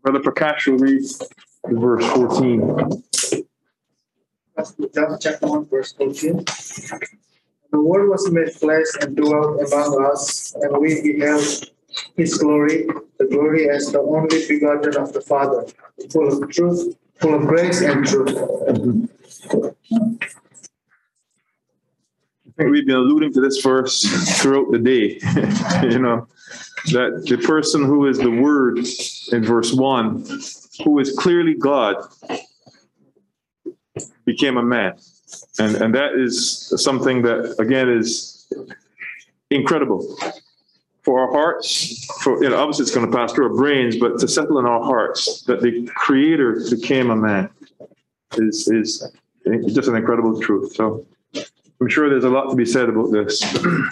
Brother Prakash will read verse 14. John chapter 1, verse 14. The Word was made flesh and dwelt among us, and we beheld his glory, the glory as the only begotten of the Father, full of truth, full of grace and truth. I think we've been alluding to this verse throughout the day. That the person who is the Word in verse 1, who is clearly God, became a man. And that is something that, again, is incredible for our hearts. Obviously, it's going to pass through our brains, but to settle in our hearts that the Creator became a man is just an incredible truth. So I'm sure there's a lot to be said about this.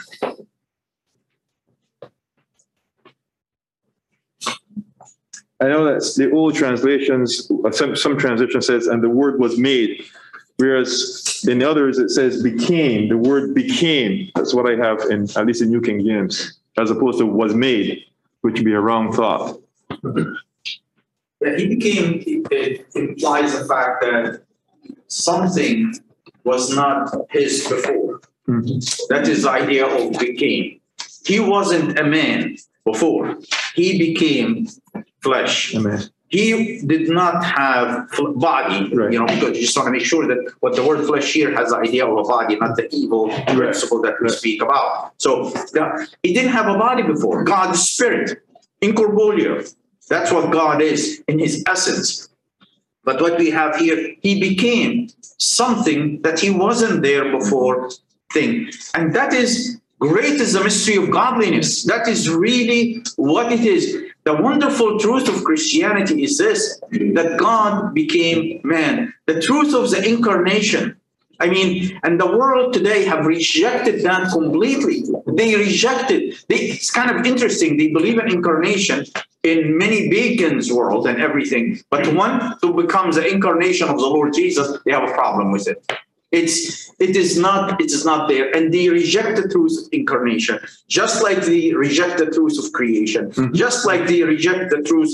I know that the old translations, some translation says, and the Word was made. Whereas in the others, it says became. The word became. That's what I have at least in New King James, as opposed to was made, which would be a wrong thought. That he became, it implies the fact that something was not his before. Mm-hmm. That is the idea of became. He wasn't a man before. He became flesh. Amen. He did not have body, right. Because you just want to make sure that what the word flesh here has the idea of a body, not the evil principle that we speak about. So he didn't have a body before. God is spirit, incorporeal. That's what God is in his essence. But what we have here, he became something that he wasn't there before thing. And that is great is the mystery of godliness. That is really what it is. The wonderful truth of Christianity is this, that God became man. The truth of the incarnation. And the world today have rejected that completely. They rejected. It's kind of interesting. They believe in incarnation in many pagans' world and everything. But who becomes the incarnation of the Lord Jesus, they have a problem with it. It is not there. And they reject the truth of incarnation, just like they reject the truth of creation, just like they reject the truth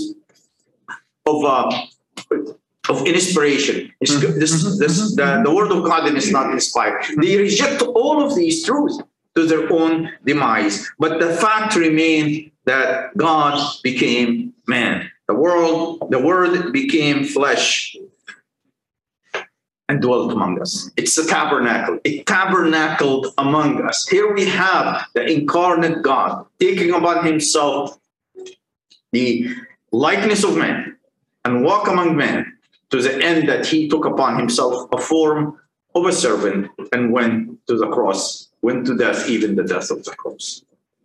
of inspiration. The word of God is not inspired. They reject all of these truths to their own demise. But the fact remains that God became man. The word became flesh and dwelt among us. It's a tabernacle. It tabernacled among us. Here we have the incarnate God taking upon himself the likeness of man and walk among men to the end that he took upon himself a form of a servant and went to the cross, went to death, even the death of the cross.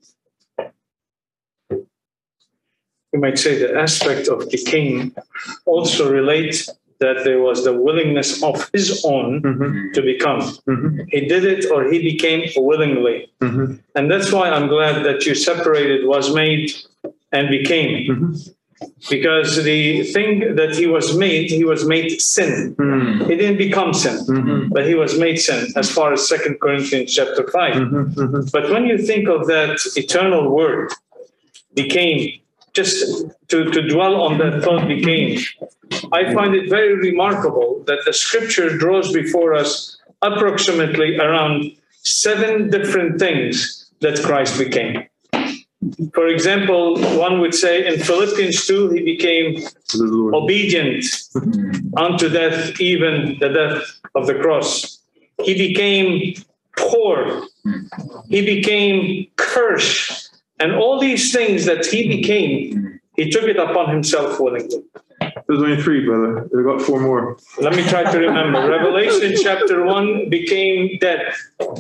You might say the aspect of became also relates that there was the willingness of his own to become. He did it, or he became willingly. And that's why I'm glad that you separated was made and became. Because the thing that he was made sin. He didn't become sin, but he was made sin, as far as 2 Corinthians chapter 5. But when you think of that eternal word, became, just to dwell on that thought, became, I find it very remarkable that the scripture draws before us approximately around 7 different things that Christ became. For example, one would say in Philippians 2, he became obedient unto death, even the death of the cross. He became poor. He became cursed. And all these things that he became, he took it upon himself willingly. There's only 3, brother. We've got 4 more. Let me try to remember. Revelation chapter 1 became death.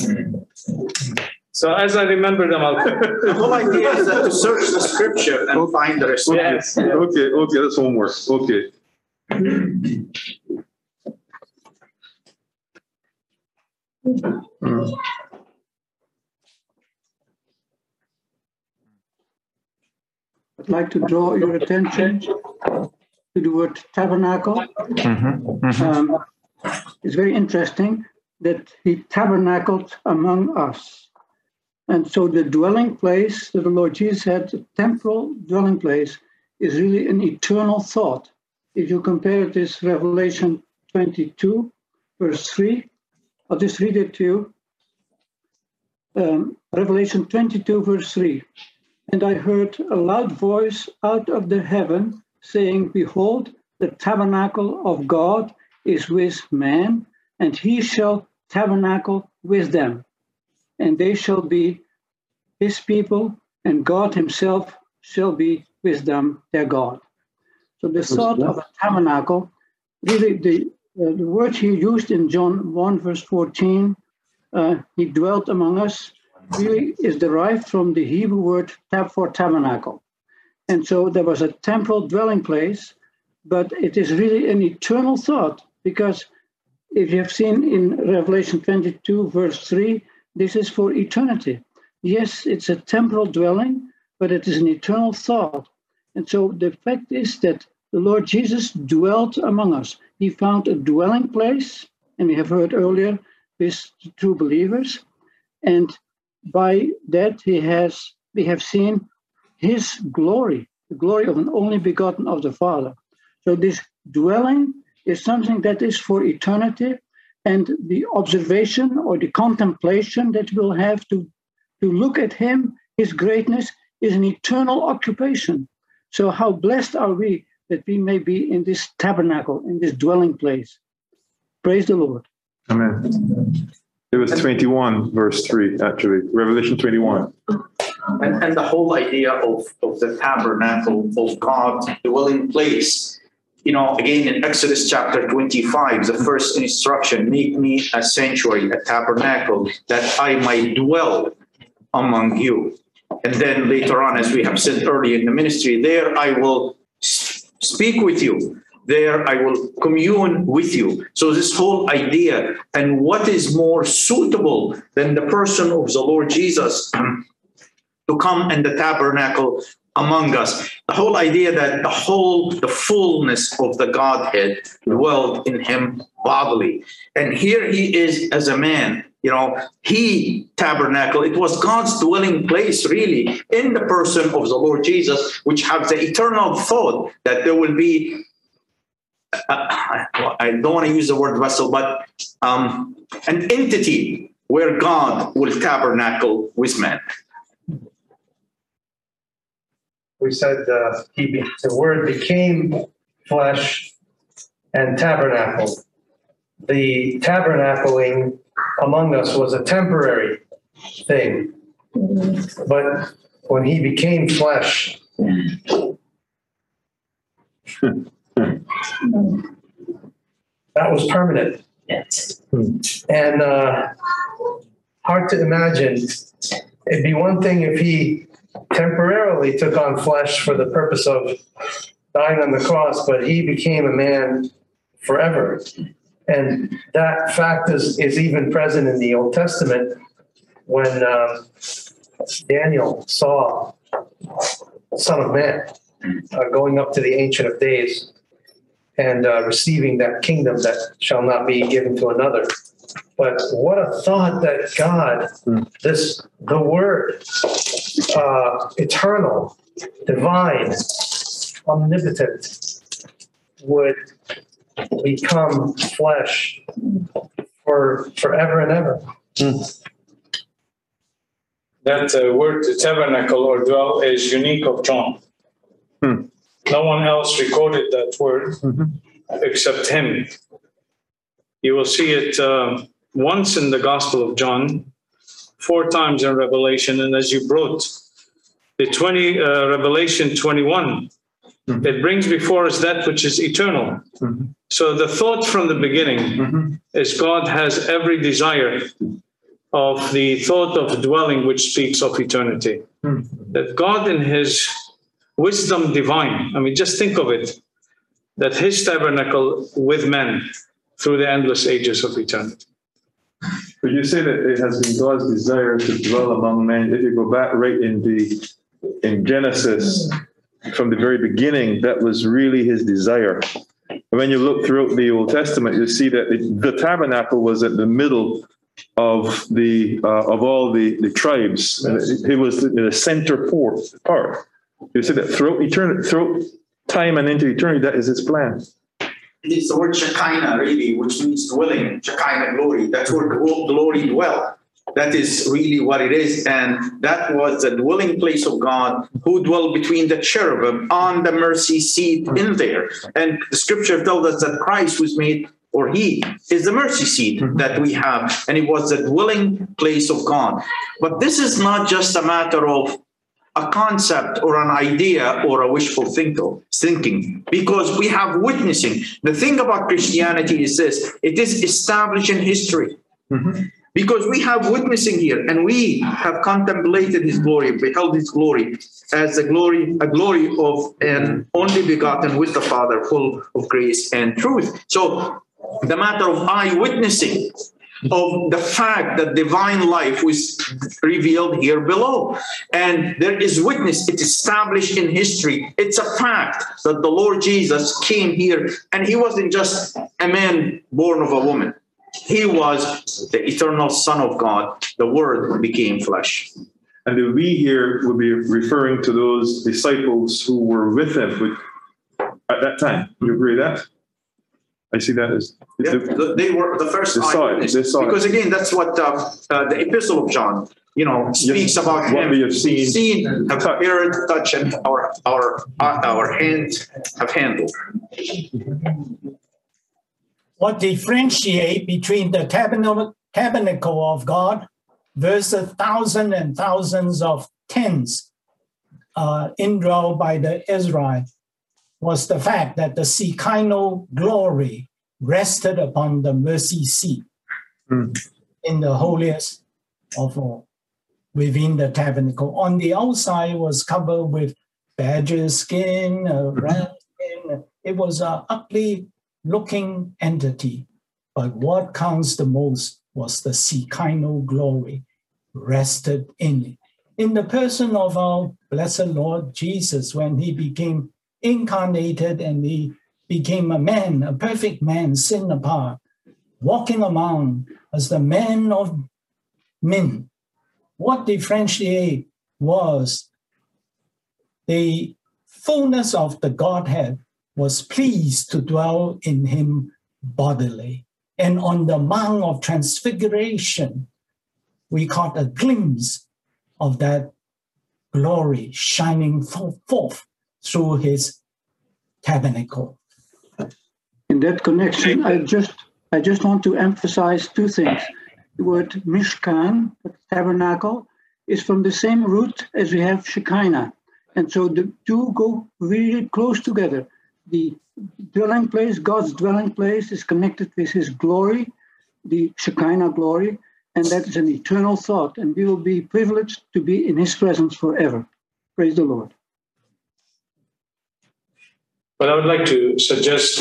So as I remember them, the whole idea is that to search the scripture and find the rest. Yes. Okay, that's homework. Okay. I'd like to draw your attention to the word tabernacle. It's very interesting that he tabernacled among us. And so the dwelling place that the Lord Jesus had, the temporal dwelling place, is really an eternal thought. If you compare this Revelation 22, verse 3, I'll just read it to you. Revelation 22, verse 3. And I heard a loud voice out of the heaven saying, Behold, the tabernacle of God is with man, and he shall tabernacle with them. And they shall be his people, and God himself shall be with them, their God. So the thought of a tabernacle, really the word he used in John 1, verse 14, he dwelt among us, really is derived from the Hebrew word for tabernacle. And so there was a temporal dwelling place, but it is really an eternal thought, because if you have seen in Revelation 22, verse 3, this is for eternity. Yes, it's a temporal dwelling, but it is an eternal thought. And so the fact is that the Lord Jesus dwelt among us. He found a dwelling place, and we have heard earlier, with the true believers. And by that we have seen his glory, the glory of an only begotten of the Father. So this dwelling is something that is for eternity, and the observation or the contemplation that we'll have to look at him, his greatness, is an eternal occupation. So how blessed are we that we may be in this tabernacle, in this dwelling place. Praise the Lord. Amen. It was 21, verse 3, actually. Revelation 21. And the whole idea of the tabernacle of God, the dwelling place, again in Exodus chapter 25, the first instruction, make me a sanctuary, a tabernacle, that I might dwell among you. And then later on, as we have said earlier in the ministry, there I will speak with you. There I will commune with you. So this whole idea, and what is more suitable than the person of the Lord Jesus to come in the tabernacle among us? The whole idea that the fullness of the Godhead dwelled in him bodily. And here he is as a man. He tabernacle. It was God's dwelling place, really, in the person of the Lord Jesus, which has the eternal thought that there will be, I don't want to use the word vessel, but an entity where God will tabernacle with man. We said the word became flesh and tabernacle. The tabernacling among us was a temporary thing. But when he became flesh, that was permanent. And hard to imagine. It'd be one thing if he temporarily took on flesh for the purpose of dying on the cross, but he became a man forever. And that fact is even present in the Old Testament when Daniel saw the Son of Man going up to the Ancient of Days and receiving that kingdom that shall not be given to another. But what a thought that God, the Word, eternal, divine, omnipotent, would become flesh for forever and ever. That word tabernacle or dwell is unique of John. No one else recorded that word except him. You will see it once in the Gospel of John, 4 times in Revelation, and as you brought the Revelation 21, it brings before us that which is eternal. So the thought from the beginning is God has every desire of the thought of dwelling which speaks of eternity. That God in his wisdom divine, just think of it, that his tabernacle with men through the endless ages of eternity. But you say that it has been God's desire to dwell among men. If you go back right in Genesis, from the very beginning, that was really his desire. And when you look throughout the Old Testament, you see that the tabernacle was at the middle of all the tribes. It was the center part. You see that throughout eternity, throughout time and into eternity, that is his plan. It's the word Shekinah, really, which means dwelling, Shekinah glory. That's where glory dwell. That is really what it is. And that was the dwelling place of God, who dwelled between the cherubim on the mercy seat in there. And the scripture tells us that Christ was made, or he is the mercy seat that we have. And it was the dwelling place of God. But this is not just a matter of a concept or an idea or a wishful thinking, because we have witnessing. The thing about Christianity is this: it is established in history. Because we have witnessing here, and we have contemplated his glory, beheld his glory as a glory of an only begotten with the Father, full of grace and truth. So the matter of eyewitnessing of the fact that divine life was revealed here below. And there is witness, it's established in history. It's a fact that the Lord Jesus came here, and he wasn't just a man born of a woman. He was the eternal Son of God. The Word became flesh. And the we here will be referring to those disciples who were with him at that time. You agree with that? I see that as... They were the first eyewitnesses. Because again, that's what the Epistle of John, speaks about what him. we have seen, have heard, touched, and our hands have handled. What differentiate between the tabernacle of God versus thousands and thousands of tents indwelt by the Israel was the fact that the Shekinah glory rested upon the mercy seat in the holiest of all, within the tabernacle. On the outside was covered with badger skin, ram skin. It was an ugly looking entity, but what counts the most was the Shekinah glory rested in it. In the person of our blessed Lord Jesus, when he became incarnated and he became a man, a perfect man, sin apart, walking among as the man of men, what differentiate was the fullness of the Godhead was pleased to dwell in him bodily. And on the Mount of Transfiguration, we caught a glimpse of that glory shining forth through his tabernacle. In that connection, I just want to emphasize two things. The word Mishkan, tabernacle, is from the same root as we have Shekinah. And so the two go really close together. The dwelling place, God's dwelling place, is connected with his glory, the Shekinah glory, and that is an eternal thought. And we will be privileged to be in his presence forever. Praise the Lord. But I would like to suggest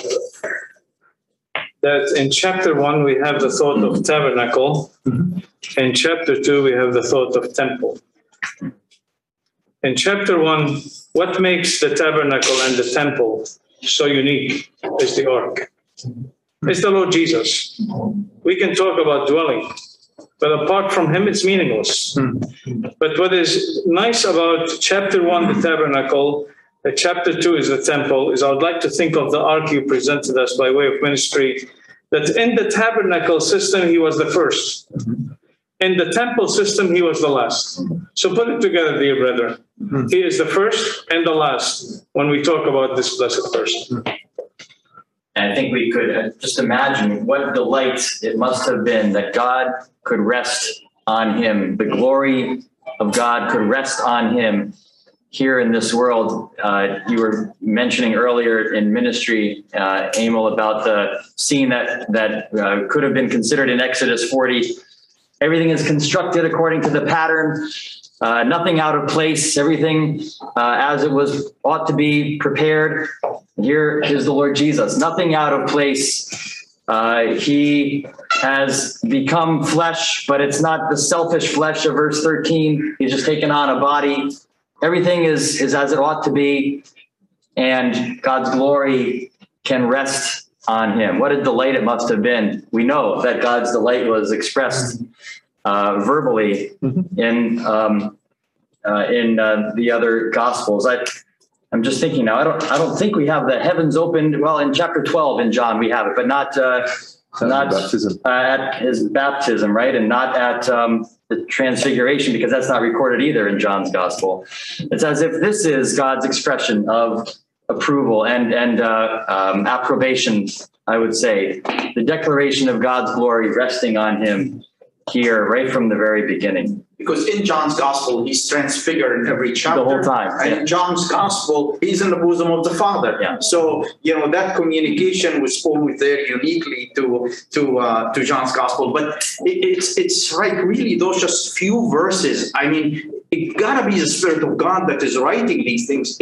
that in chapter 1, we have the thought of tabernacle. In chapter 2, we have the thought of temple. In chapter 1, what makes the tabernacle and the temple so unique is the ark. It's the Lord Jesus. We can talk about dwelling, but apart from him, it's meaningless. But what is nice about chapter 1, the tabernacle, chapter 2 is the temple, is I would like to think of the ark you presented us by way of ministry, that in the tabernacle system, he was the first. In the temple system, he was the last. So put it together, dear brethren. He is the first and the last when we talk about this blessed person. And I think we could just imagine what delight it must have been that God could rest on him. The glory of God could rest on him here in this world. You were mentioning earlier in ministry, Emil, about the scene that could have been considered in Exodus 40. Everything is constructed according to the pattern, nothing out of place, everything as it was ought to be prepared. Here is the Lord Jesus, nothing out of place. He has become flesh, but it's not the selfish flesh of verse 13. He's just taken on a body. Everything is as it ought to be, and God's glory can rest on him. What a delight it must have been. We know that God's delight was expressed verbally in the other Gospels. I'm just thinking now, I don't think we have the heavens opened. Well, in chapter 12 in John, we have it, but not baptism. At his baptism, right? And not at the transfiguration, because that's not recorded either in John's gospel. It's as if this is God's expression of approval and approbation, I would say. The declaration of God's glory resting on him here right from the very beginning. Because in John's gospel, he's transfigured in every chapter. The whole time. And Yeah. in John's gospel, he's in the bosom of the Father. Yeah. So, that communication was always there uniquely to John's gospel. But it's right, really, those just few verses. I mean, it gotta be the Spirit of God that is writing these things.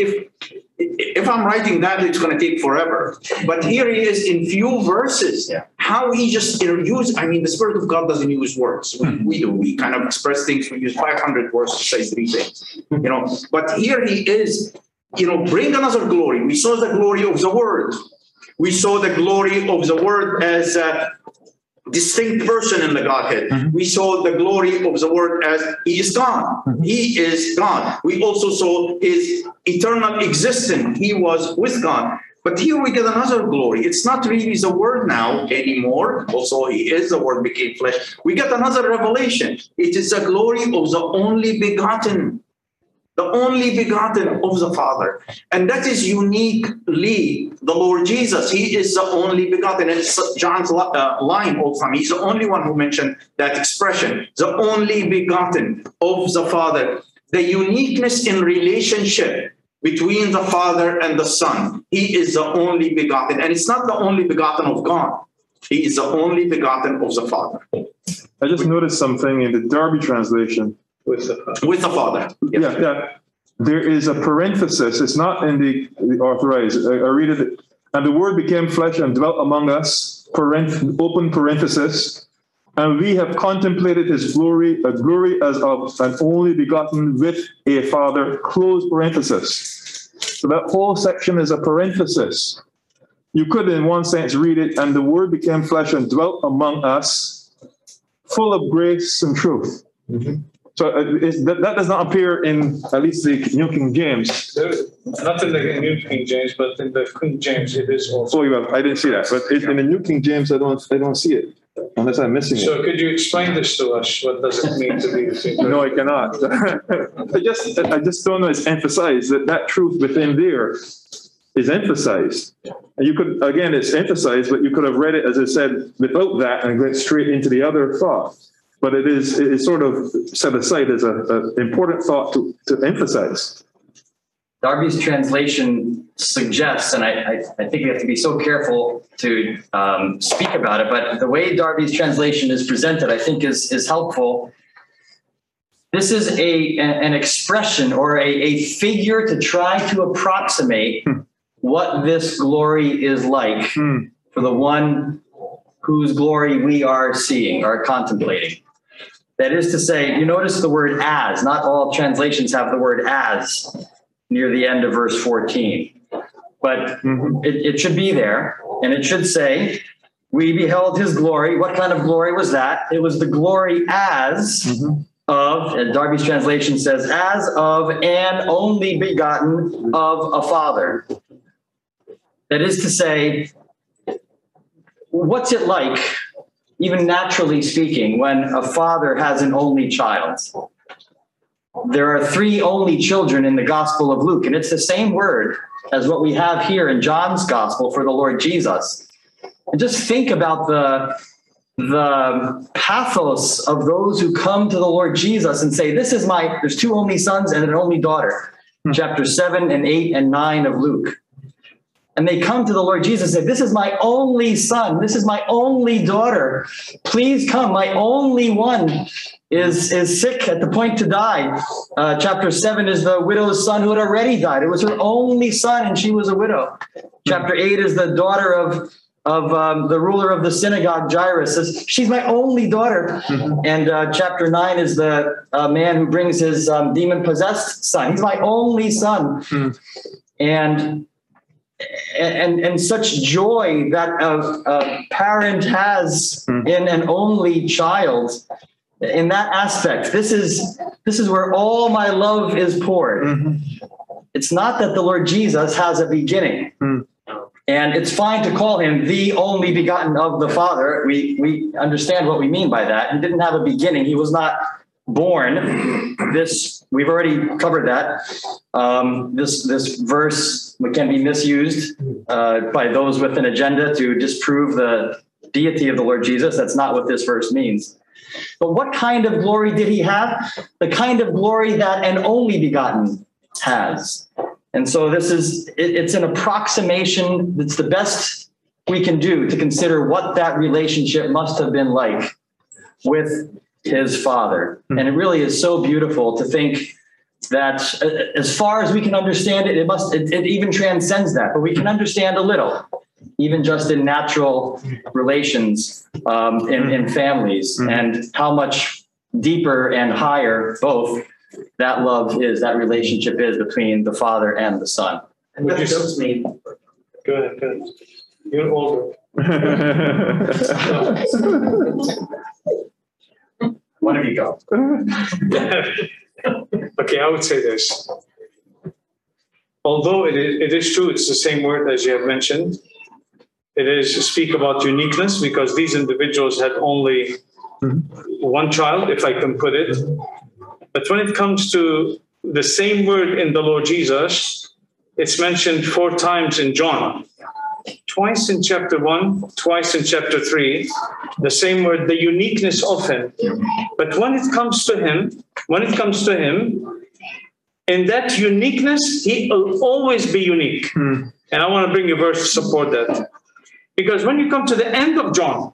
If I'm writing that, it's going to take forever. But here he is in few verses. Yeah. How he just uses, I mean, the Spirit of God doesn't use words. We do. We kind of express things. We use 500 words to say three things, But here he is, bring another glory. We saw the glory of the Word. We saw the glory of the Word as a distinct person in the Godhead. Mm-hmm. We saw the glory of the Word as he is God. Mm-hmm. He is God. We also saw his eternal existence. He was with God. But here we get another glory. It's not really the Word now anymore. Also, he is the Word became flesh. We get another revelation. It is the glory of the only begotten. The only begotten of the Father. And that is uniquely the Lord Jesus. He is the only begotten. And it's John's line all the time. He's the only one who mentioned that expression. The only begotten of the Father. The uniqueness in relationship between the Father and the Son. He is the only begotten. And it's not the only begotten of God. He is the only begotten of the Father. I just noticed something in the Darby translation. With the Father. Yes. Yeah. There is a parenthesis. It's not in the authorized. I read it. And the Word became flesh and dwelt among us, open parenthesis. And we have contemplated his glory, a glory as of an only begotten with a Father, close parenthesis. So that whole section is a parenthesis. You could, in one sense, read it, and the Word became flesh and dwelt among us, full of grace and truth. Mm-hmm. So that does not appear in at least the New King James. Not in the New King James, but in the King James it is also. Oh, well, I didn't see that, but in the New King James, I don't see it unless I'm missing it. So could you explain this to us? What does it mean to be the same? No, I cannot. I just don't know. It's emphasized that truth within there is emphasized. And you could, again, it's emphasized, but you could have read it, as I said, without that and went straight into the other thought. But it is sort of set aside as an important thought to emphasize. Darby's translation suggests, and I think we have to be so careful to speak about it, but the way Darby's translation is presented, I think is helpful. This is an expression or a figure to try to approximate what this glory is like for the one whose glory we are seeing or contemplating. That is to say, you notice the word as. Not all translations have the word as near the end of verse 14. But it should be there, and it should say, we beheld his glory. What kind of glory was that? It was the glory as of, and Darby's translation says, as of an only begotten of a Father. That is to say, what's it like, even naturally speaking, when a father has an only child? There are 3 only children in the Gospel of Luke, and it's the same word as what we have here in John's Gospel for the Lord Jesus. And just think about the pathos of those who come to the Lord Jesus and say, there's 2 only sons and an only daughter. Chapter 7 and 8 and 9 of Luke. And they come to the Lord Jesus and say, this is my only son. This is my only daughter. Please come. My only one is sick at the point to die. Chapter 7 is the widow's son who had already died. It was her only son and she was a widow. Chapter 8 is the daughter of the ruler of the synagogue, Jairus. She's my only daughter. And chapter 9 is the man who brings his demon-possessed son. He's my only son. And such joy that a parent has in an only child. In that aspect, this is where all my love is poured. it's not that the Lord Jesus has a beginning. And it's fine to call him the only begotten of the Father. We understand what we mean by that. He didn't have a beginning. He was not born. We've already covered that. This verse can be misused by those with an agenda to disprove the deity of the Lord Jesus. That's not what this verse means. But what kind of glory did he have? The kind of glory that an only begotten has. And so it's an approximation. It's the best we can do to consider what that relationship must have been like with his Father. And it really is so beautiful to think that as far as we can understand it, it even transcends that, but we can understand a little, even just in natural relations, in families, and how much deeper and higher both that love is, that relationship is between the Father and the Son. And that tells me. Go ahead. You're older. One of you go. Okay, I would say this. Although it is true, it's the same word as you have mentioned. It is speak about uniqueness, because these individuals had only one child, if I can put it. But when it comes to the same word in the Lord Jesus, it's mentioned 4 times in John. Twice in chapter 1, twice in chapter 3, the same word, the uniqueness of him. But when it comes to him, in that uniqueness, he will always be unique. And I want to bring a verse to support that. Because when you come to the end of John,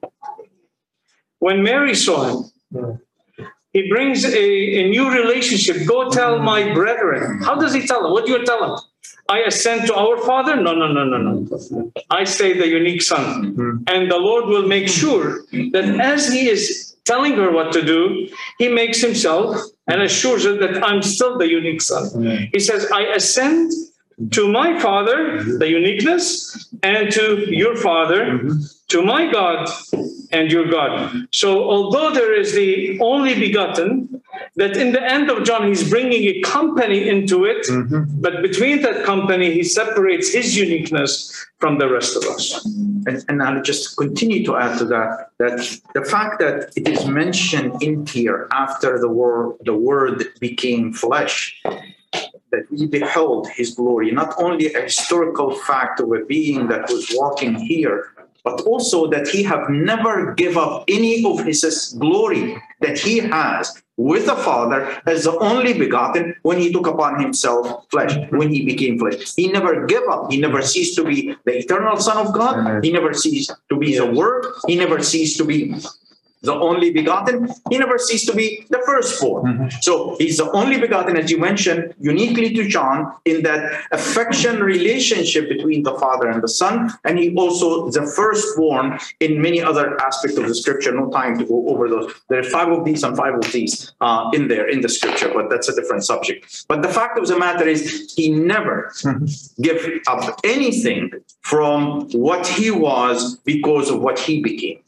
when Mary saw him, he brings a new relationship. Go tell my brethren. How does he tell them? What do you tell them? I ascend to our Father? No. I say the unique Son. And the Lord will make sure that as he is telling her what to do, he makes himself and assures her that I'm still the unique Son. He says, I ascend to my Father, the uniqueness, and to your Father, to my God and your God. So although there is the only begotten, that in the end of John, he's bringing a company into it, but between that company, he separates his uniqueness from the rest of us. And I'll just continue to add to that the fact that it is mentioned in here after the word became flesh, that we beheld his glory, not only a historical fact of a being that was walking here, but also that he have never give up any of his glory that he has with the Father as the only begotten when he took upon himself flesh, when he became flesh. He never gave up. He never ceased to be the eternal Son of God. He never ceased to be the Word. He never ceased to be the only begotten. He never ceased to be the firstborn. So he's the only begotten, as you mentioned, uniquely to John, in that affection relationship between the Father and the Son. And he also the firstborn in many other aspects of the scripture. No time to go over those. There are 5 of these and 5 of these in there in the scripture, but that's a different subject. But the fact of the matter is he never gave up anything from what he was because of what he became.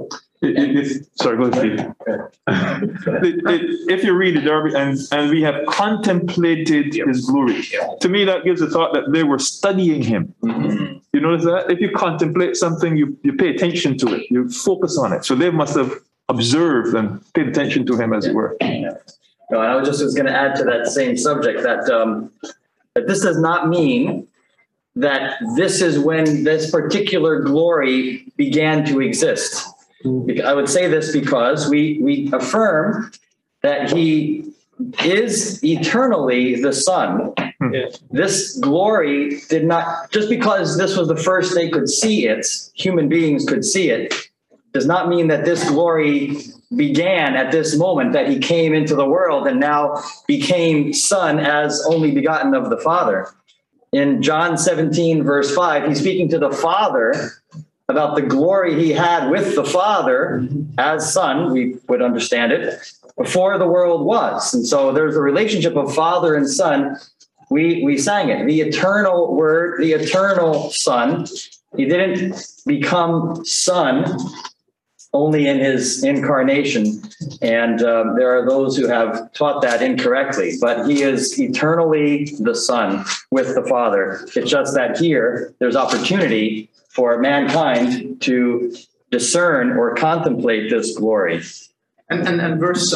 Sorry, go ahead, Steve. If you read it, Darby, and we have contemplated his glory, to me that gives a thought that they were studying him. You notice that? If you contemplate something, you pay attention to it, you focus on it. So they must have observed and paid attention to him, as it were. No, I was going to add to that same subject that this does not mean that this is when this particular glory began to exist. I would say this because we affirm that he is eternally the Son. This glory did not, just because this was the first they could see it, human beings could see it, does not mean that this glory began at this moment that he came into the world and now became Son as only begotten of the Father. In John 17, verse 5, he's speaking to the Father about the glory he had with the Father as Son, we would understand it, before the world was. And so there's a relationship of Father and Son. We sang it, the eternal Word, the eternal Son. He didn't become Son only in his incarnation. And there are those who have taught that incorrectly, but he is eternally the Son with the Father. It's just that here there's opportunity for mankind to discern or contemplate this glory. And verse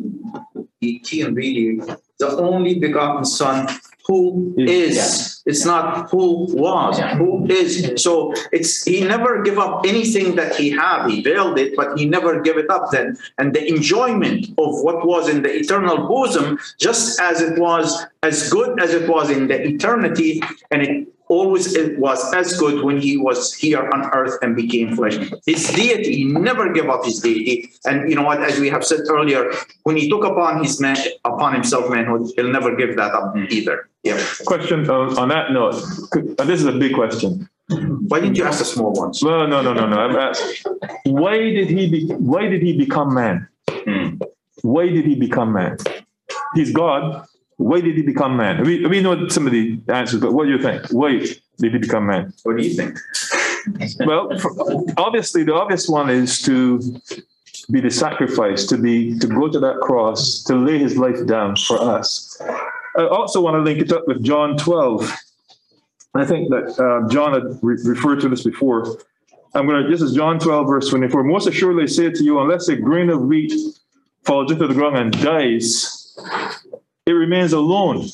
18 really, the only begotten Son who is. Yeah. It's not who was, who is. So he never give up anything that he had. He veiled it, but he never gave it up then. And the enjoyment of what was in the eternal bosom, just as it was as good as it was in the eternity, and it was as good when he was here on earth and became flesh. His deity, he never gave up his deity. And you know what, as we have said earlier, when he took upon himself manhood, he'll never give that up either. Yeah. Question on that note. This is a big question. Why didn't you ask the small ones? No. I'm asking, why did he become man? Why did he become man? He's God. Why did he become man? We know some of the answers, but what do you think? Why did he become man? What do you think? Well, obviously, the obvious one is to be the sacrifice, to go to that cross, to lay his life down for us. I also want to link it up with John 12. I think that John had referred to this before. This is John 12, verse 24. Most assuredly I say to you, unless a grain of wheat falls into the ground and dies, it remains alone.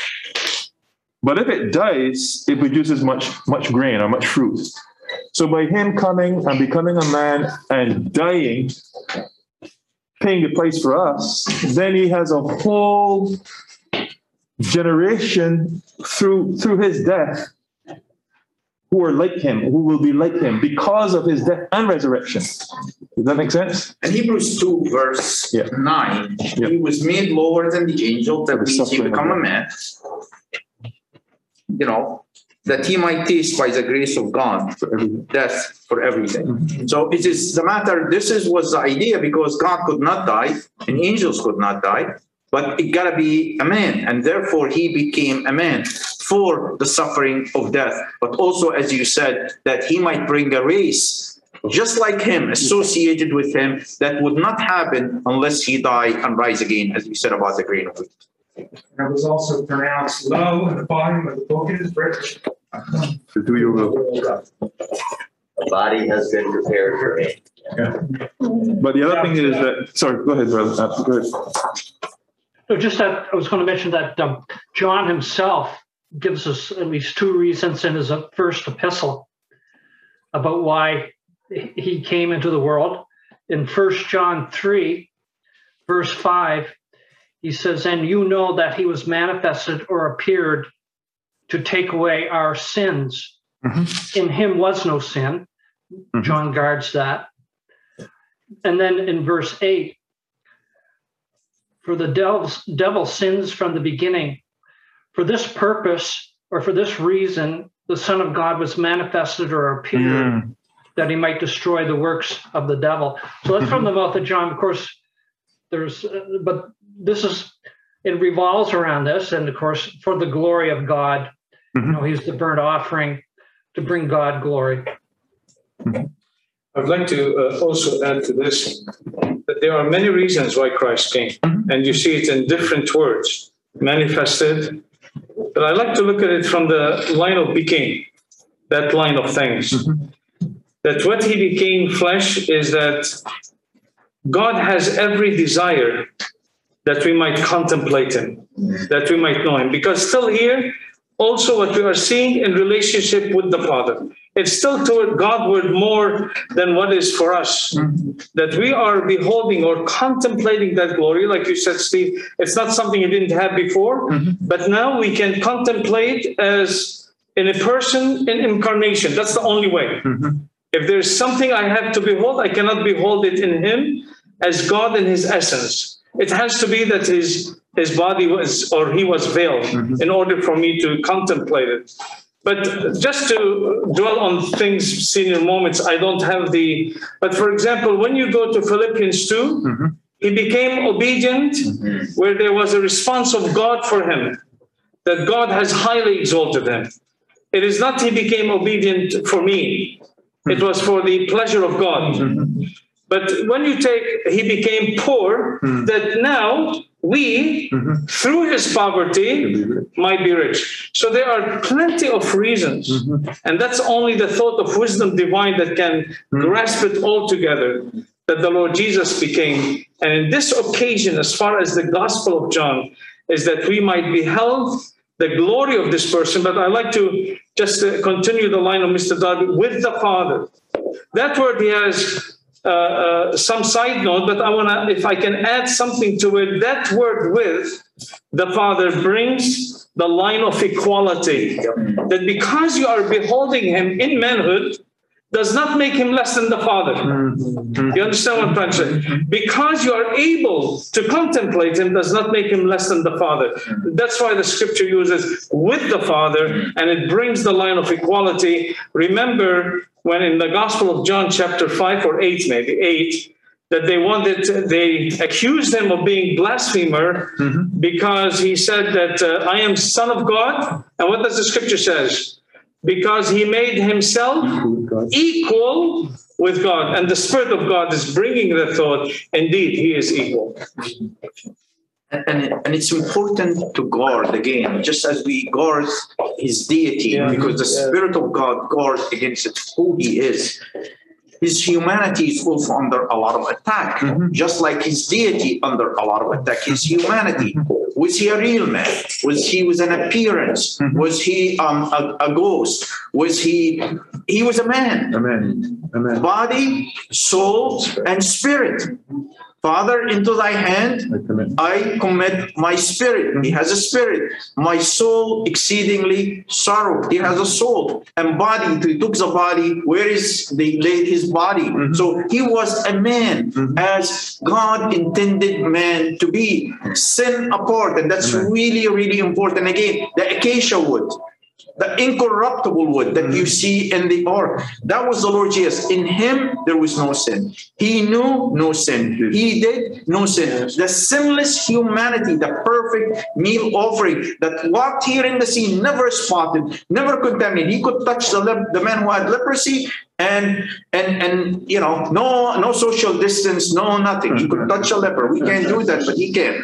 But if it dies, it produces much grain or much fruit. So by him coming and becoming a man and dying, paying the price for us, then he has a whole generation through his death who are like him, who will be like him because of his death and resurrection. Does that make sense? And Hebrews 2, verse 9, he was made lower than the angel, that means he become a man, that he might taste by the grace of God death for everything. So it is the matter, was the idea, because God could not die and angels could not die, but it got to be a man, and therefore he became a man for the suffering of death. But also, as you said, that he might bring a race just like him, associated with him, that would not happen unless he died and rise again, as you said about the grain of wheat. That was also pronounced low in the volume of the book is written. To do your will. The body has been prepared for me. Yeah. But the other thing is that, sorry, go ahead, brother. Go ahead. So just that I was going to mention that John himself gives us at least two reasons in his first epistle about why he came into the world. In 1 John 3, verse 5, he says, and you know that he was manifested or appeared to take away our sins. Mm-hmm. In him was no sin. Mm-hmm. John guards that. And then in verse 8, for the devil sins from the beginning. For this purpose, or for this reason, the Son of God was manifested or appeared, that he might destroy the works of the devil. So that's from the mouth of John. Of course, but this is, it revolves around this, and of course, for the glory of God. He's the burnt offering to bring God glory. I'd like to also add to this that there are many reasons why Christ came, and you see it in different words, manifested. But I like to look at it from the line of became, that line of things. That what he became flesh is that God has every desire that we might contemplate him, that we might know him. Because still here, also what we are seeing in relationship with the Father, it's still toward Godward more than what is for us. That we are beholding or contemplating that glory. Like you said, Steve, it's not something you didn't have before, but now we can contemplate as in a person in incarnation. That's the only way. If there's something I have to behold, I cannot behold it in him as God in his essence. It has to be that his body was, or he was veiled in order for me to contemplate it. But just to dwell on things seen in moments, I don't have but for example, when you go to Philippians 2, he became obedient where there was a response of God for him, that God has highly exalted him. It is not he became obedient for me. It was for the pleasure of God. But when you take, he became poor, that now we, through his poverty, might be rich. So there are plenty of reasons. And that's only the thought of wisdom divine that can grasp it all together, that the Lord Jesus became. And in this occasion, as far as the Gospel of John, is that we might behold the glory of this person. But I like to just continue the line of Mr. Darby, with the Father. That word he has some side note, but I want to, if I can add something to it, that word with the Father brings the line of equality. That because you are beholding him in manhood, does not make him less than the Father. You understand what I'm trying to say? Because you are able to contemplate him does not make him less than the Father. That's why the scripture uses with the Father, and it brings the line of equality. Remember when in the Gospel of John chapter 5 or 8, maybe 8, that they accused him of being blasphemer because he said that I am Son of God. And what does the scripture says? Because he made himself equal with God. And the Spirit of God is bringing the thought, indeed, he is equal. And it's important to guard, again, just as we guard his deity, because the Spirit of God guards against who he is. His humanity is also under a lot of attack, just like his deity under a lot of attack. His humanity, was he a real man? Was he with an appearance? Was he a ghost? Was he was a man. Amen. Body, soul, and spirit. Father, into thy hand I commit my spirit. He has a spirit. My soul exceedingly sorrow. He has a soul. And body, he took the body. Where is they laid his body? So he was a man as God intended man to be. Sin apart. And that's really, really important. Again, the acacia wood, the incorruptible wood that you see in the ark. That was the Lord Jesus. In him, there was no sin. He knew no sin. He did no sin. The sinless humanity, the perfect meal offering that walked here in the sea, never spotted, never contaminated. He could touch the man who had leprosy and you know, no social distance, no nothing. He could touch a leper. We can't do that, but he can.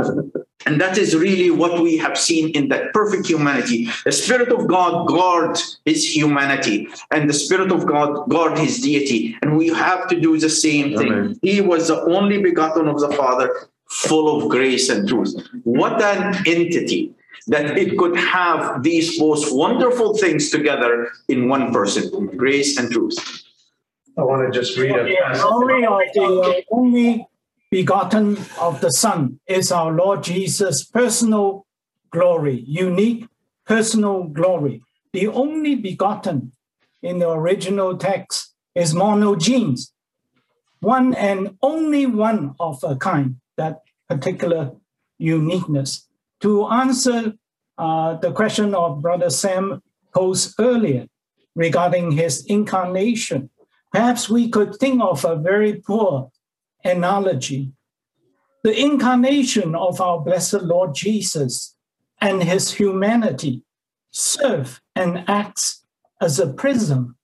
And that is really what we have seen in that perfect humanity. The Spirit of God guard his humanity, and the Spirit of God guard his deity. And we have to do the same thing. Amen. He was the only begotten of the Father, full of grace and truth. What an entity that it could have these most wonderful things together in one person, grace and truth. I want to just read a passage. Glory of the only begotten of the Son is our Lord Jesus' personal glory, unique personal glory. The only begotten in the original text is monogenes, one and only one of a kind, that particular uniqueness. To answer the question of Brother Sam posed earlier regarding his incarnation, perhaps we could think of a very poor analogy. The incarnation of our blessed Lord Jesus and his humanity serve and acts as a prism.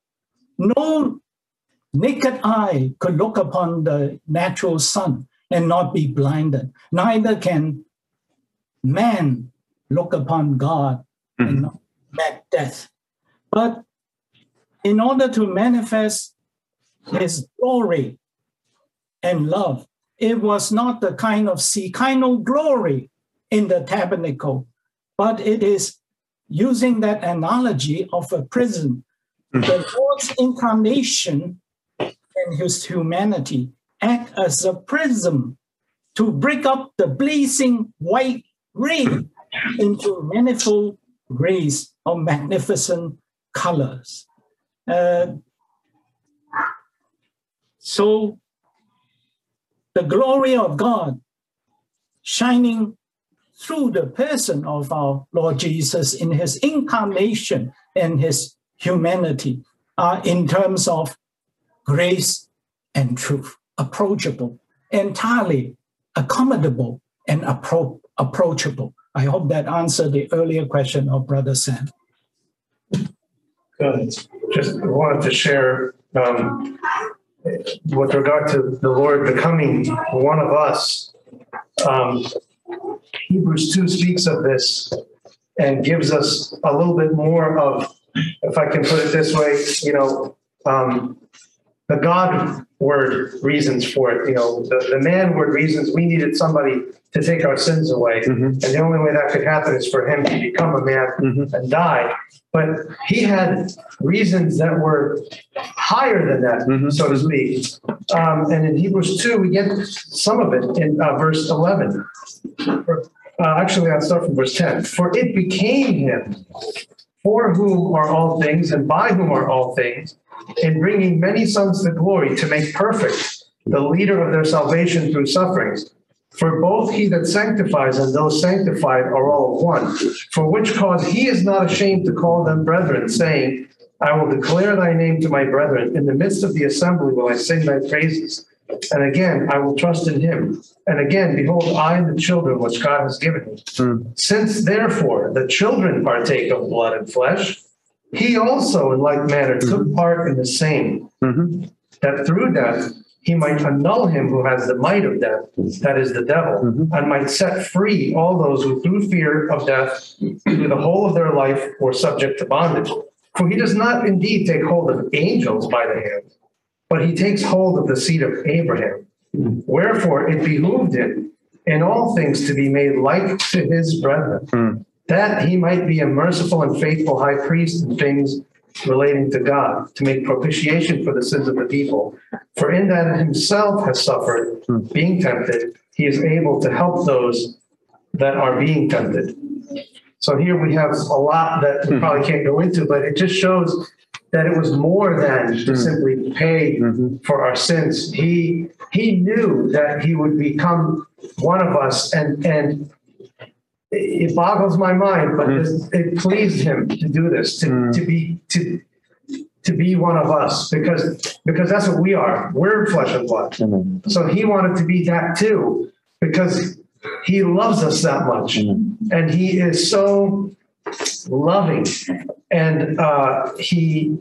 No naked eye could look upon the natural sun and not be blinded. Neither can man look upon God and not met death. But in order to manifest his glory and love, it was not the kind of Shekinah glory in the tabernacle, but it is using that analogy of a prism. The Lord's incarnation and his humanity act as a prism to break up the blazing white ray into manifold rays of magnificent colors. So the glory of God shining through the person of our Lord Jesus in his incarnation and his humanity are in terms of grace and truth, approachable, entirely accommodable and approachable. I hope that answered the earlier question of Brother Sam. Good. Just wanted to share with regard to the Lord becoming one of us, Hebrews 2 speaks of this and gives us a little bit more of, if I can put it this way, the God word reasons for it. The man word reasons we needed somebody to take our sins away. And the only way that could happen is for him to become a man and die. But he had reasons that were higher than that, so to speak. And in Hebrews 2, we get some of it in verse 11. Actually, I'll start from verse 10. For it became him, for whom are all things and by whom are all things, in bringing many sons to glory, to make perfect the leader of their salvation through sufferings. For both he that sanctifies and those sanctified are all of one. For which cause he is not ashamed to call them brethren, saying, I will declare thy name to my brethren. In the midst of the assembly will I sing thy praises. And again, I will trust in him. And again, behold, I and the children which God has given me. Since therefore the children partake of blood and flesh, he also in like manner took part in the same, that through death he might annul him who has the might of death, that is the devil, and might set free all those who through fear of death, through the whole of their life, were subject to bondage. For he does not indeed take hold of angels by the hand, but he takes hold of the seed of Abraham. Wherefore it behooved him in all things to be made like to his brethren, that he might be a merciful and faithful high priest in things relating to God, to make propitiation for the sins of the people. For in that himself has suffered, being tempted, he is able to help those that are being tempted. So here we have a lot that we probably can't go into, but it just shows that it was more than to simply pay for our sins. He knew that he would become one of us, and it boggles my mind, but it pleased him to do this, to be one of us, because that's what we are. We're flesh and blood. So he wanted to be that too, because he loves us that much, and he is so loving, and he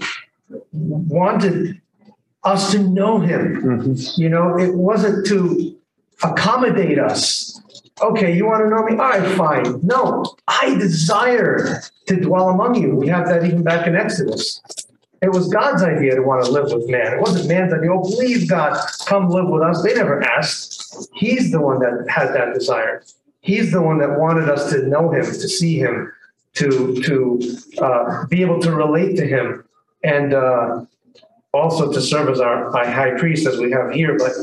wanted us to know him. It wasn't to accommodate us. Okay, you want to know me? All right, fine. No, I desire to dwell among you. We have that even back in Exodus. It was God's idea to want to live with man. It wasn't man's idea. Oh, please, God, come live with us. They never asked. He's the one that had that desire. He's the one that wanted us to know him, to see him, to be able to relate to him, and also to serve as our high priest, as we have here. But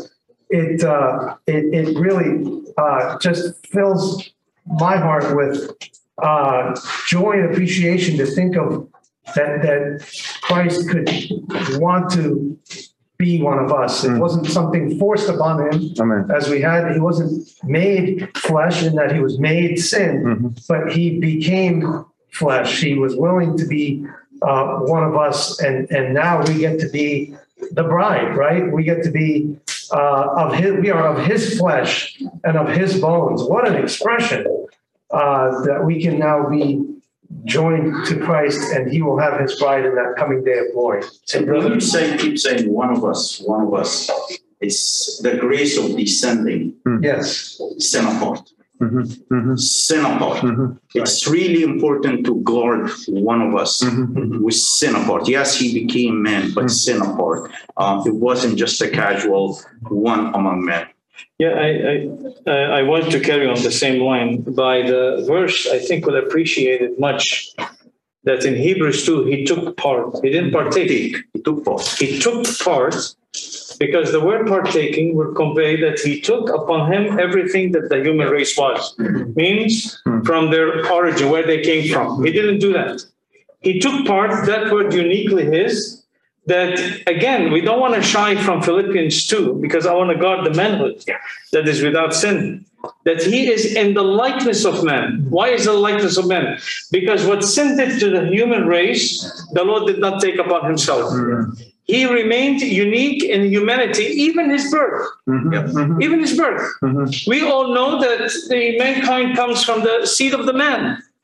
it really just fills my heart with joy and appreciation to think of that Christ could want to be one of us. It wasn't something forced upon him. As we had. He wasn't made flesh in that he was made sin, but he became flesh. He was willing to be one of us, and now we get to be the bride, right? We get to be we are of his flesh and of his bones. What an expression that we can now be joined to Christ, and he will have his bride in that coming day of glory. So when you keep saying one of us, it's the grace of descending. Yes. Sin apart. Sin apart. It's really important to guard one of us with sin apart. Yes, he became man, but sin apart. It wasn't just a casual one among men. Yeah, I want to carry on the same line. By the verse, I think we'll appreciate it much, that in Hebrews 2, he took part. He didn't partake. He took part. He took part, because the word partaking would convey that he took upon him everything that the human race was. Means from their origin, where they came from. He didn't do that. He took part, that word uniquely his. That, again, we don't want to shy from Philippians 2, because I want to guard the manhood that is without sin. That he is in the likeness of man. Why is the likeness of man? Because what sin did to the human race, the Lord did not take upon himself. He remained unique in humanity, even his birth. Even his birth. We all know that the mankind comes from the seed of the man.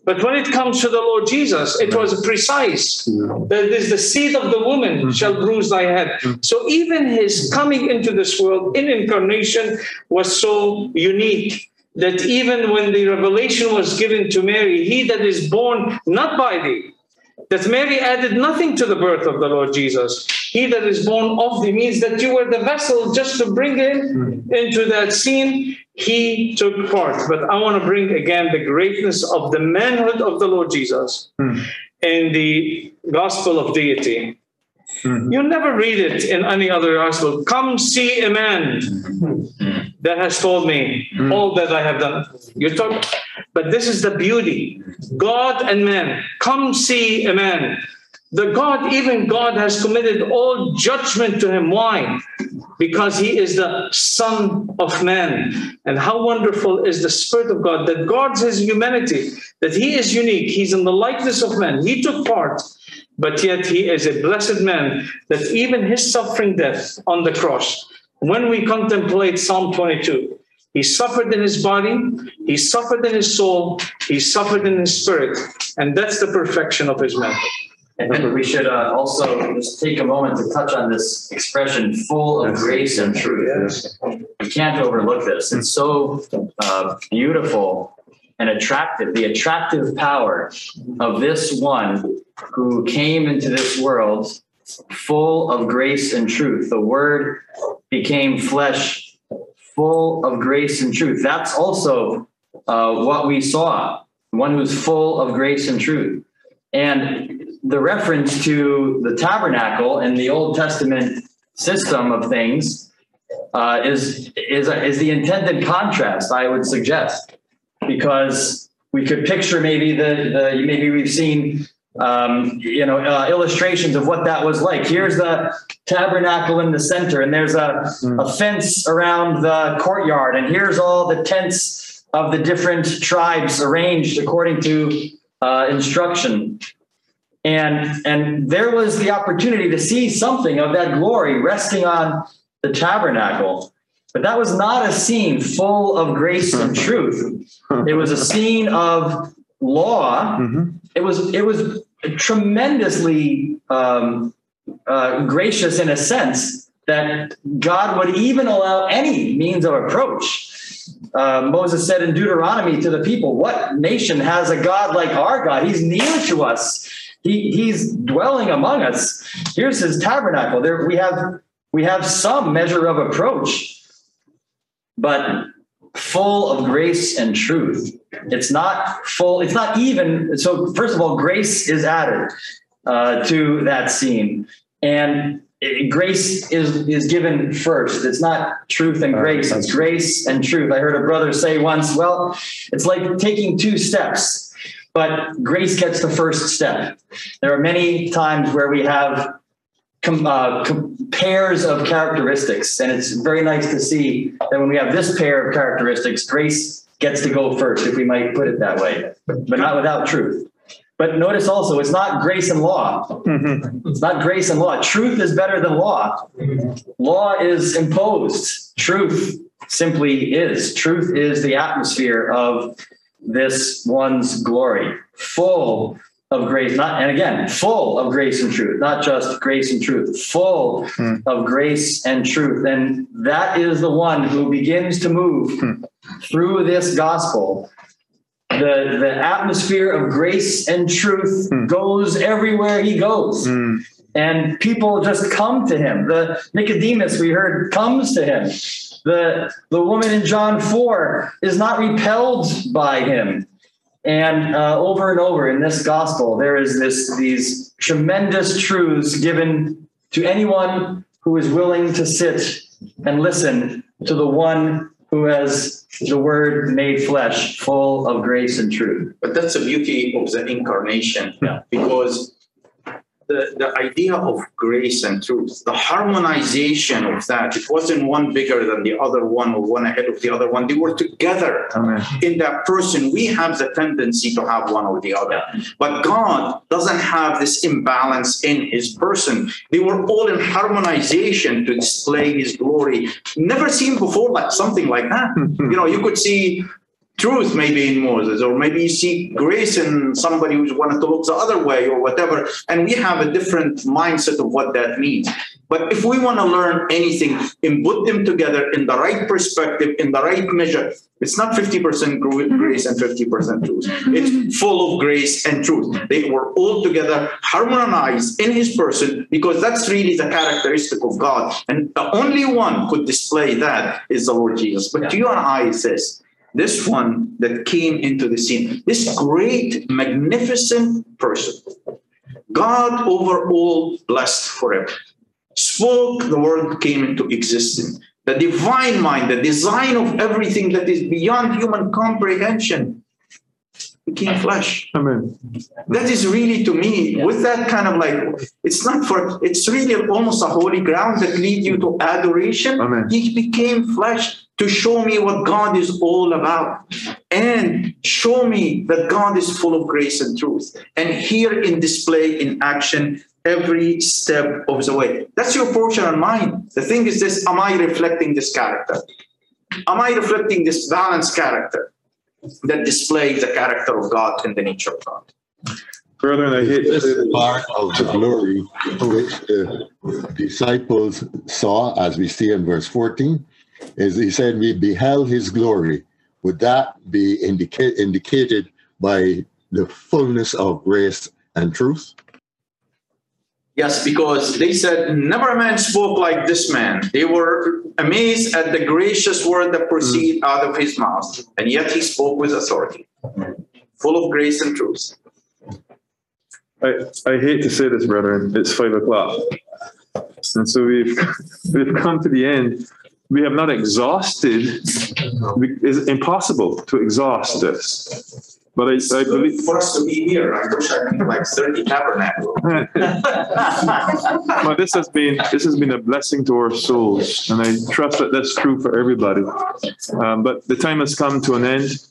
But when it comes to the Lord Jesus, it was precise. That is the seed of the woman shall bruise thy head. So even his coming into this world in incarnation was so unique that even when the revelation was given to Mary, he that is born not by thee, that Mary added nothing to the birth of the Lord Jesus. He that is born of thee means that you were the vessel just to bring him into that scene. He took part. But I want to bring again the greatness of the manhood of the Lord Jesus in the gospel of deity. You never read it in any other gospel. Come see a man that has told me all that I have done. But this is the beauty. God and man. Come see a man. Even God has committed all judgment to him. Why? Because he is the Son of Man. And how wonderful is the Spirit of God that guards his humanity, that he is unique. He's in the likeness of man. He took part, but yet he is a blessed man, that even his suffering death on the cross, when we contemplate Psalm 22, he suffered in his body, he suffered in his soul, he suffered in his spirit. And that's the perfection of his manhood. And we should also just take a moment to touch on this expression, full of grace and truth. You can't overlook this. It's so beautiful and attractive. The attractive power of this one who came into this world full of grace and truth. The Word became flesh, full of grace and truth. That's also what we saw, one who's full of grace and truth. And the reference to the tabernacle in the Old Testament system of things is the intended contrast, I would suggest, because we could picture maybe maybe we've seen illustrations of what that was like. Here's the tabernacle in the center, and there's a fence around the courtyard, and here's all the tents of the different tribes arranged according to instruction. And there was the opportunity to see something of that glory resting on the tabernacle. But that was not a scene full of grace and truth. It was a scene of law. It was tremendously gracious in a sense that God would even allow any means of approach. Moses said in Deuteronomy to the people, what nation has a God like our God? He's near to us. He's dwelling among us. Here's his tabernacle. There we have some measure of approach, but full of grace and truth. It's not full. It's not even. So first of all, grace is added to that scene, and grace is given first. It's not truth and grace. It's grace and truth. I heard a brother say once, well, it's like taking two steps. But grace gets the first step. There are many times where we have pairs of characteristics, and it's very nice to see that when we have this pair of characteristics, grace gets to go first, if we might put it that way, but not without truth. But notice also, it's not grace and law. It's not grace and law. Truth is better than law. Law is imposed. Truth simply is. Truth is the atmosphere of this one's glory, full of grace, full of grace and truth, not just grace and truth, full of grace and truth. And that is the one who begins to move through this gospel. The atmosphere of grace and truth goes everywhere he goes. And people just come to him. The Nicodemus we heard comes to him. The woman in John 4 is not repelled by him. And over and over in this gospel, there is these tremendous truths given to anyone who is willing to sit and listen to the one who has the Word made flesh, full of grace and truth. But that's the beauty of the incarnation, because the idea of grace and truth, the harmonization of that, it wasn't one bigger than the other one or one ahead of the other one. They were together. Amen. In that person. We have the tendency to have one or the other. But God doesn't have this imbalance in his person. They were all in harmonization to display his glory. Never seen before like something like that. You could see truth maybe in Moses, or maybe you see grace in somebody who's wanted to look the other way or whatever. And we have a different mindset of what that means. But if we want to learn anything and put them together in the right perspective, in the right measure, it's not 50% grace and 50% truth. It's full of grace and truth. They were all together harmonized in his person, because that's really the characteristic of God. And the only one could display that is the Lord Jesus. But to you and I, it says, this one that came into the scene, this great, magnificent person, God over all, blessed forever, spoke, the world came into existence. The divine mind, the design of everything that is beyond human comprehension became flesh. Amen. That is really, to me, with that kind of like, it's really almost a holy ground that leads you to adoration. Amen. He became flesh to show me what God is all about, and show me that God is full of grace and truth. And here in display, in action, every step of the way. That's your portion and mine. The thing is this: am I reflecting this character? Am I reflecting this balanced character that displays the character of God and the nature of God? Brethren, I hate this part of the glory which the disciples saw, as we see in verse 14, is he said, we beheld his glory. Would that be indicated by the fullness of grace and truth? Yes, because they said, never a man spoke like this man. They were amazed at the gracious word that proceeded out of his mouth. And yet he spoke with authority, full of grace and truth. I hate to say this, brethren, it's 5 o'clock. And so we've come to the end. We have not exhausted. It's impossible to exhaust this. But I believe for us to be here, I wish I could like 30 tabernacles. But this has been a blessing to our souls, and I trust that that's true for everybody. But the time has come to an end.